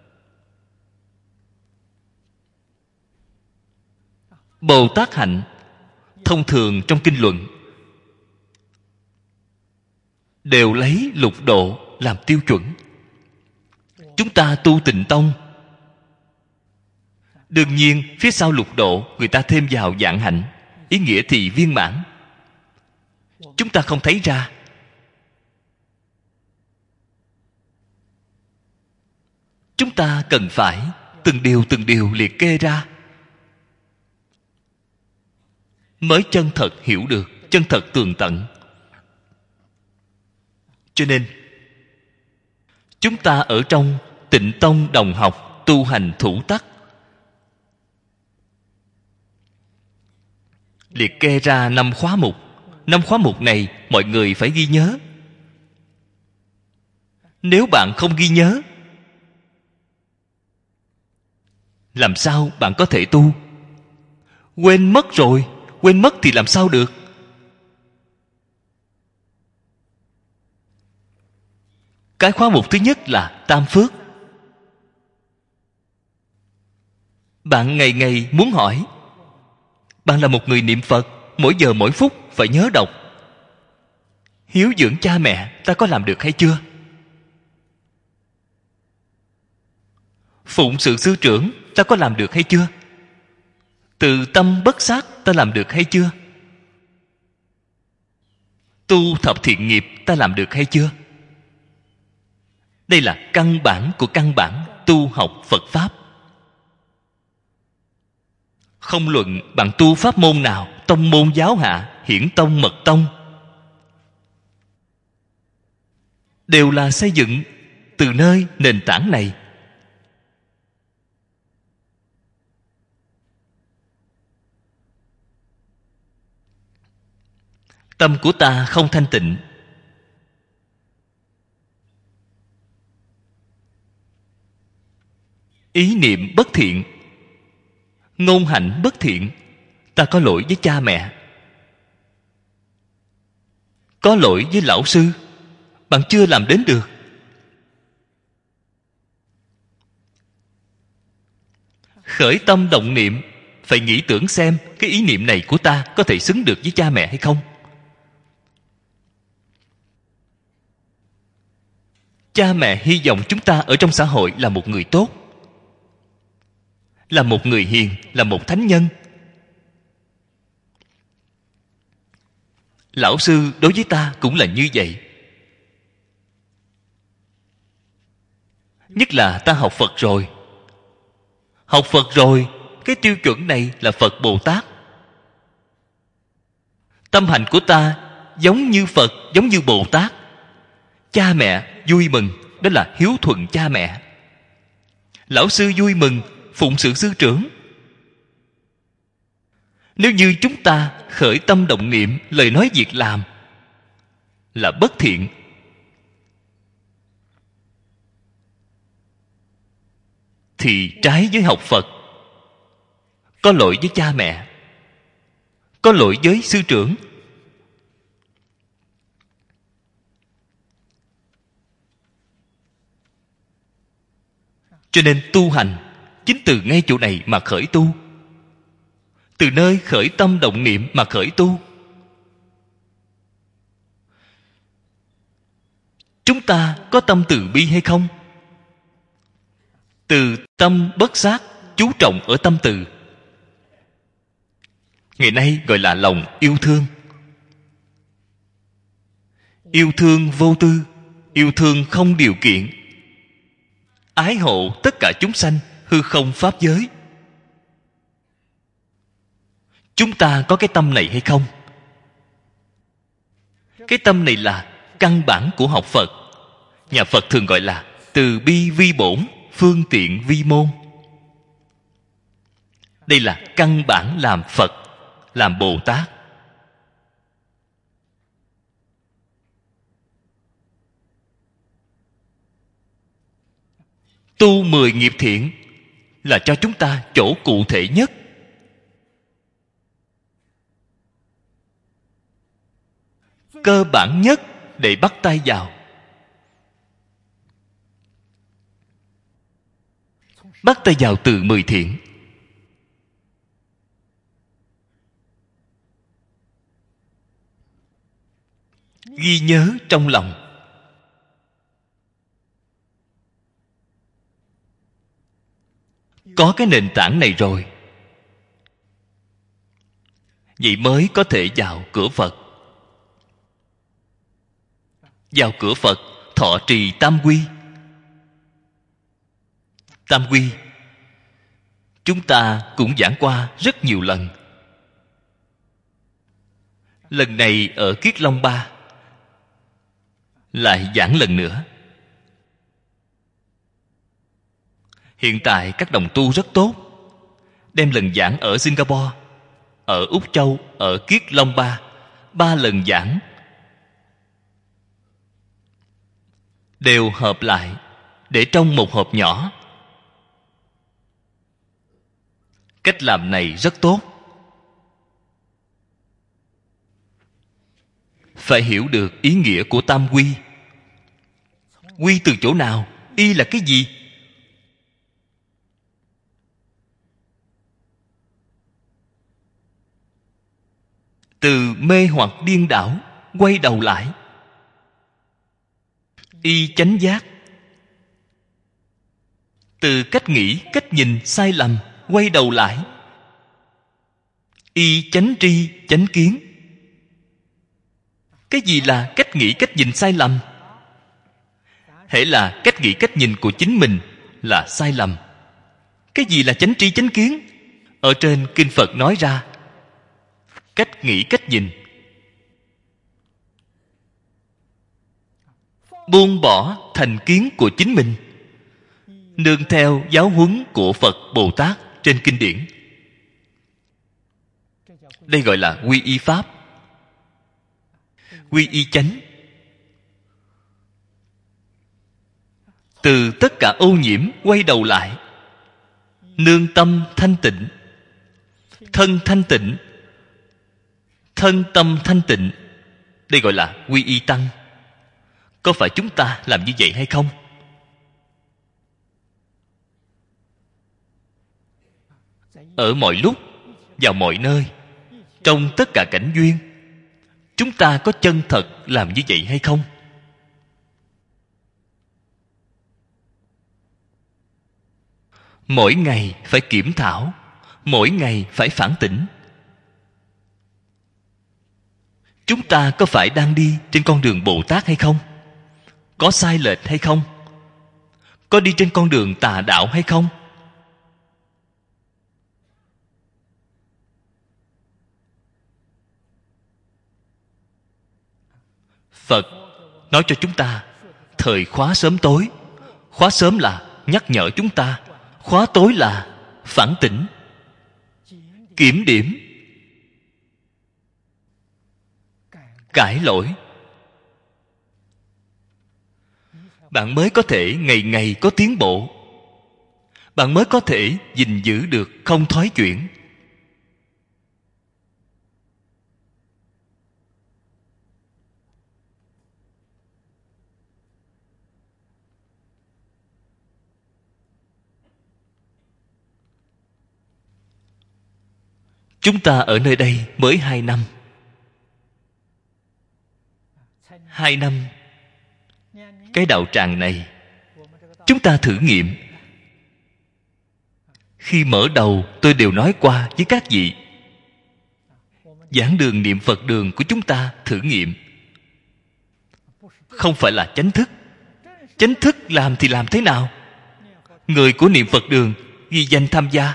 Bồ Tát hạnh thông thường trong kinh luận đều lấy lục độ làm tiêu chuẩn. Chúng ta tu Tịnh Tông, đương nhiên phía sau lục độ người ta thêm vào vạn hạnh, ý nghĩa thì viên mãn. Chúng ta không thấy ra. Chúng ta cần phải từng điều liệt kê ra, mới chân thật hiểu được, chân thật tường tận. Cho nên chúng ta ở trong Tịnh Tông đồng học tu hành thủ tắc, liệt kê ra 5 khóa mục. 5 khóa mục này mọi người phải ghi nhớ. Nếu bạn không ghi nhớ, làm sao bạn có thể tu? Quên mất rồi, quên mất thì làm sao được? Cái khóa mục thứ nhất là tam phước. Bạn ngày ngày muốn hỏi, bạn là một người niệm Phật, mỗi giờ mỗi phút phải nhớ đọc, hiếu dưỡng cha mẹ ta có làm được hay chưa? Phụng sự sư trưởng ta có làm được hay chưa? Từ tâm bất sát ta làm được hay chưa? Tu thập thiện nghiệp ta làm được hay chưa? Đây là căn bản của căn bản tu học Phật Pháp. Không luận bạn tu pháp môn nào, tông môn giáo hạ, hiển tông mật tông, đều là xây dựng từ nơi nền tảng này. Tâm của ta không thanh tịnh, ý niệm bất thiện, ngôn hạnh bất thiện, ta có lỗi với cha mẹ, có lỗi với lão sư, bạn chưa làm đến được. Khởi tâm động niệm, phải nghĩ tưởng xem cái ý niệm này của ta có thể xứng được với cha mẹ hay không. Cha mẹ hy vọng chúng ta ở trong xã hội là một người tốt, là một người hiền, là một thánh nhân. Lão sư đối với ta cũng là như vậy. Nhất là ta học Phật rồi. Học Phật rồi, cái tiêu chuẩn này là Phật Bồ Tát. Tâm hành của ta giống như Phật, giống như Bồ Tát. Cha mẹ vui mừng, đó là hiếu thuận cha mẹ. Lão sư vui mừng, phụng sự sư trưởng. Nếu như chúng ta khởi tâm động niệm, lời nói việc làm là bất thiện, thì trái với học Phật, có lỗi với cha mẹ, có lỗi với sư trưởng. Cho nên tu hành chính từ ngay chỗ này mà khởi tu. Từ nơi khởi tâm động niệm mà khởi tu. Chúng ta có tâm từ bi hay không? Từ tâm bất sát, chú trọng ở tâm từ. Ngày nay gọi là lòng yêu thương. Yêu thương vô tư, yêu thương không điều kiện, ái hộ tất cả chúng sanh, hư không pháp giới. Chúng ta có cái tâm này hay không? Cái tâm này là căn bản của học Phật. Nhà Phật thường gọi là từ bi vi bổn, phương tiện vi môn. Đây là căn bản làm Phật, làm Bồ Tát. Tu 10 nghiệp thiện là cho chúng ta chỗ cụ thể nhất. Cơ bản nhất để bắt tay vào. Bắt tay vào từ 10 thiện. Ghi nhớ trong lòng. Có cái nền tảng này rồi, vậy mới có thể vào cửa Phật. Vào cửa Phật thọ trì tam quy. Tam quy chúng ta cũng giảng qua rất nhiều lần. Lần này ở Kiết Long Ba lại giảng lần nữa. Hiện tại các đồng tu rất tốt, đem lần giảng ở Singapore, ở Úc Châu, ở Kiết Long Ba, 3 lần giảng đều hợp lại để trong một hộp nhỏ. Cách làm này rất tốt. Phải hiểu được ý nghĩa của tam quy. Quy từ chỗ nào? Y là cái gì? Từ mê hoặc điên đảo quay đầu lại. Y chánh giác. Từ cách nghĩ, cách nhìn sai lầm quay đầu lại. Y chánh tri, chánh kiến. Cái gì là cách nghĩ, cách nhìn sai lầm? Hễ là cách nghĩ, cách nhìn của chính mình là sai lầm. Cái gì là chánh tri, chánh kiến? Ở trên kinh Phật nói ra cách nghĩ, cách nhìn. Buông bỏ thành kiến của chính mình, nương theo giáo huấn của Phật Bồ Tát trên kinh điển. Đây gọi là quy y pháp, quy y chánh. Từ tất cả ô nhiễm quay đầu lại, nương tâm thanh tịnh. Thân thanh tịnh, thân tâm thanh tịnh. Đây gọi là quy y tăng. Có phải chúng ta làm như vậy hay không? Ở mọi lúc, vào mọi nơi, trong tất cả cảnh duyên, chúng ta có chân thật làm như vậy hay không? Mỗi ngày phải kiểm thảo, mỗi ngày phải phản tỉnh. Chúng ta có phải đang đi trên con đường Bồ Tát hay không? Có sai lệch hay không? Có đi trên con đường tà đạo hay không? Phật nói cho chúng ta thời khóa sớm tối. Khóa sớm là nhắc nhở chúng ta, khóa tối là phản tỉnh, kiểm điểm, cải lỗi. Bạn mới có thể ngày ngày có tiến bộ. Bạn mới có thể gìn giữ được không thoái chuyển. Chúng ta ở nơi đây mới 2 năm. 2 năm. Cái đạo tràng này chúng ta thử nghiệm. Khi mở đầu tôi đều nói qua với các vị, giảng đường niệm Phật đường của chúng ta thử nghiệm. Không phải là chánh thức. Chánh thức làm thì làm thế nào? Người của niệm Phật đường ghi danh tham gia.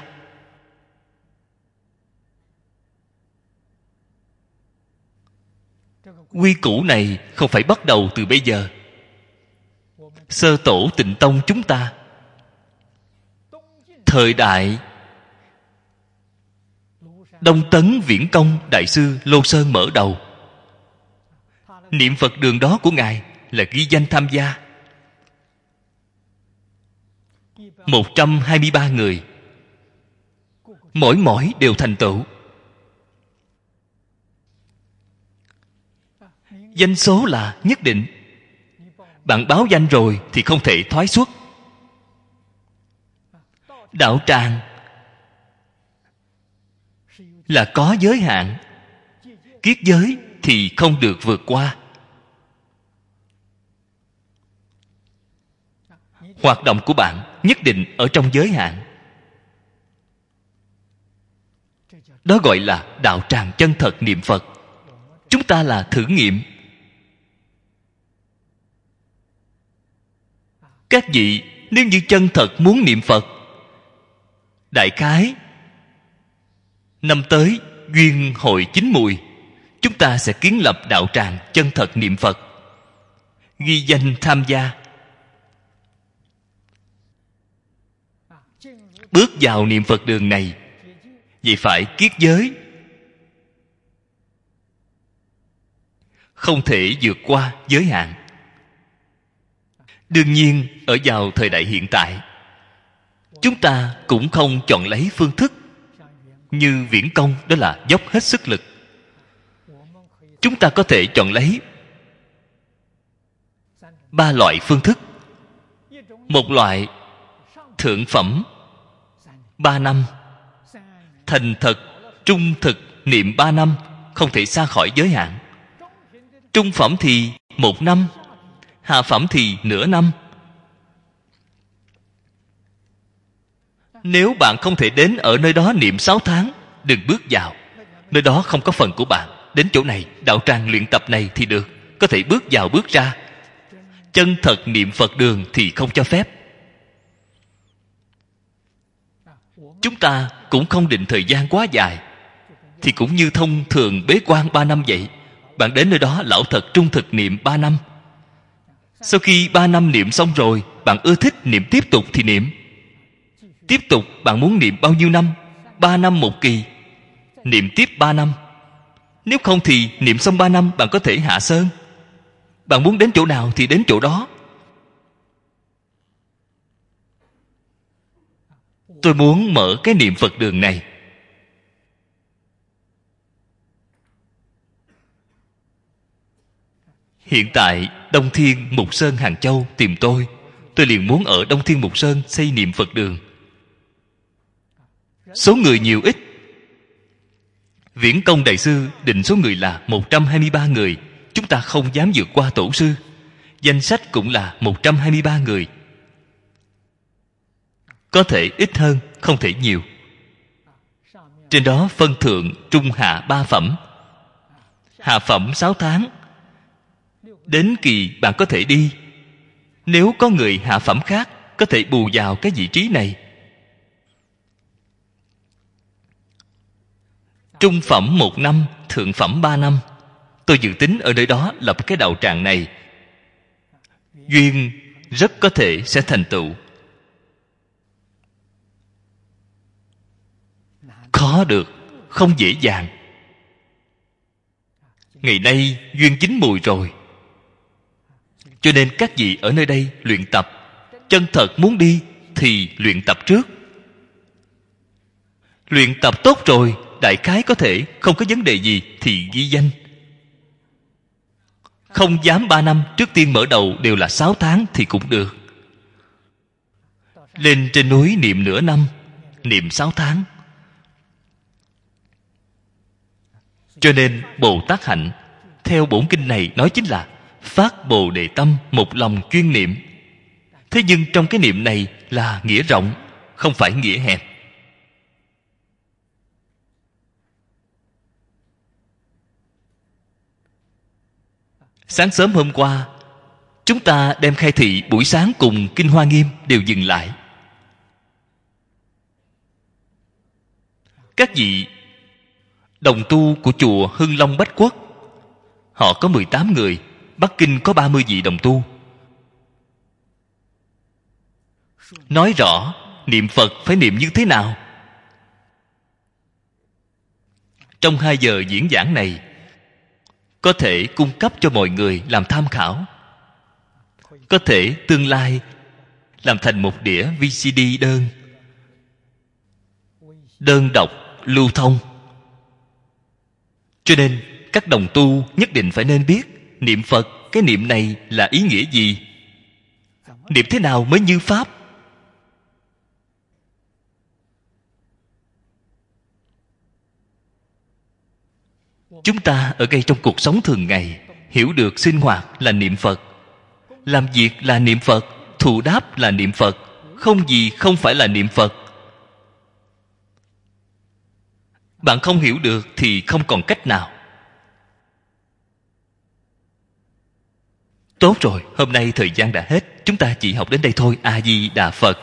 Quy củ này không phải bắt đầu từ bây giờ. Sơ tổ Tịnh Tông chúng ta, thời đại Đông Tấn Viễn Công Đại sư Lô Sơn mở đầu, niệm Phật đường đó của Ngài là ghi danh tham gia 123 người. Mỗi đều thành tựu. Danh số là nhất định. Bạn báo danh rồi thì không thể thoái xuất. Đạo tràng là có giới hạn. Kiết giới thì không được vượt qua. Hoạt động của bạn nhất định ở trong giới hạn. Đó gọi là đạo tràng chân thật niệm Phật. Chúng ta là thử nghiệm. Các vị nếu như chân thật muốn niệm Phật, đại khái năm tới duyên hội chín mùi, chúng ta sẽ kiến lập đạo tràng chân thật niệm Phật, ghi danh tham gia. Bước vào niệm Phật đường này, vậy phải kiết giới, không thể vượt qua giới hạn. Đương nhiên ở vào thời đại hiện tại, chúng ta cũng không chọn lấy phương thức như Viễn Công, đó là dốc hết sức lực. Chúng ta có thể chọn lấy 3 loại phương thức. Một loại thượng phẩm 3 năm, thành thật trung thực niệm 3 năm, không thể xa khỏi giới hạn. Trung phẩm thì 1 năm, hạ phẩm thì nửa năm. Nếu bạn không thể đến ở nơi đó niệm 6 tháng, đừng bước vào. Nơi đó không có phần của bạn. Đến chỗ này, đạo tràng luyện tập này thì được, có thể bước vào bước ra. Chân thật niệm Phật đường thì không cho phép. Chúng ta cũng không định thời gian quá dài, thì cũng như thông thường bế quan 3 năm vậy. Bạn đến nơi đó lão thật trung thực niệm 3 năm. Sau khi 3 năm niệm xong rồi, bạn ưa thích niệm tiếp tục thì niệm. Tiếp tục bạn muốn niệm bao nhiêu năm? 3 năm một kỳ, niệm tiếp 3 năm. Nếu không thì niệm xong 3 năm bạn có thể hạ sơn. Bạn muốn đến chỗ nào thì đến chỗ đó. Tôi muốn mở cái niệm Phật đường này. Hiện tại Đông Thiên Mục Sơn Hàng Châu tìm tôi liền muốn ở Đông Thiên Mục Sơn xây niệm Phật đường. Số người nhiều ít. Viễn Công Đại sư định số người là 123 người. Chúng ta không dám vượt qua tổ sư. Danh sách cũng là 123 người. Có thể ít hơn, không thể nhiều. Trên đó phân thượng, trung, hạ 3 phẩm. Hạ phẩm 6 tháng. Đến kỳ bạn có thể đi. Nếu có người hạ phẩm khác có thể bù vào cái vị trí này. Trung phẩm 1 năm, thượng phẩm 3 năm. Tôi dự tính ở nơi đó lập cái đạo tràng này, duyên rất có thể sẽ thành tựu. Khó được, không dễ dàng. Ngày nay duyên chín mùi rồi, cho nên các vị ở nơi đây luyện tập. Chân thật muốn đi thì luyện tập trước. Luyện tập tốt rồi, đại khái có thể không có vấn đề gì thì ghi danh. Không dám 3 năm, trước tiên mở đầu đều là 6 tháng thì cũng được. Lên trên núi niệm nửa năm, niệm 6 tháng. Cho nên Bồ Tát hạnh theo bổn kinh này nói chính là phát Bồ Đề tâm, một lòng chuyên niệm. Thế nhưng trong cái niệm này là nghĩa rộng, không phải nghĩa hẹp. Sáng sớm hôm qua, chúng ta đem khai thị buổi sáng cùng Kinh Hoa Nghiêm đều dừng lại. Các vị đồng tu của chùa Hưng Long Bách Quốc, họ có 18 người, Bắc Kinh có 30 vị đồng tu. Nói rõ niệm Phật phải niệm như thế nào. Trong 2 giờ diễn giảng này, có thể cung cấp cho mọi người làm tham khảo. Có thể tương lai làm thành một đĩa VCD đơn đọc lưu thông. Cho nên các đồng tu nhất định phải nên biết niệm Phật, cái niệm này là ý nghĩa gì, niệm thế nào mới như pháp. Chúng ta ở ngay trong cuộc sống thường ngày hiểu được sinh hoạt là niệm Phật, làm việc là niệm Phật, thù đáp là niệm Phật, không gì không phải là niệm Phật. Bạn không hiểu được thì không còn cách nào. Tốt rồi, hôm nay thời gian đã hết, chúng ta chỉ học đến đây thôi. A Di Đà Phật.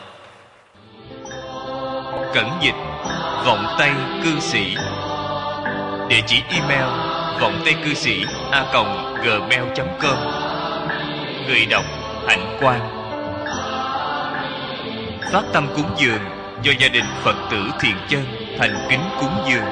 Cẩn dịch Vọng Tây Cư Sĩ. Địa chỉ email vọng tây cư sĩ @gmail.com. Người đọc Hạnh Quang. Phát tâm cúng dường do gia đình Phật tử Thiện Chân thành kính cúng dường.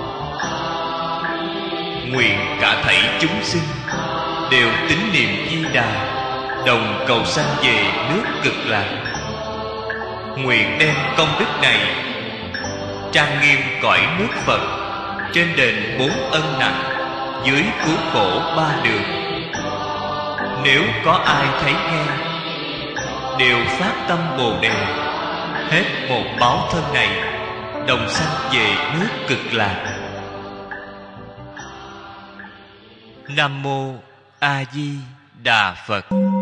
Nguyện cả thảy chúng sinh đều tín niệm Di Đà, đồng cầu sanh về nước Cực Lạc. Nguyện đem công đức này trang nghiêm cõi nước Phật, trên đền 4 ân nặng, dưới cứu khổ 3 đường. Nếu có ai thấy nghe, đều phát tâm Bồ Đề, hết một báo thân này, đồng sanh về nước Cực Lạc. Nam Mô A Di Đà Phật.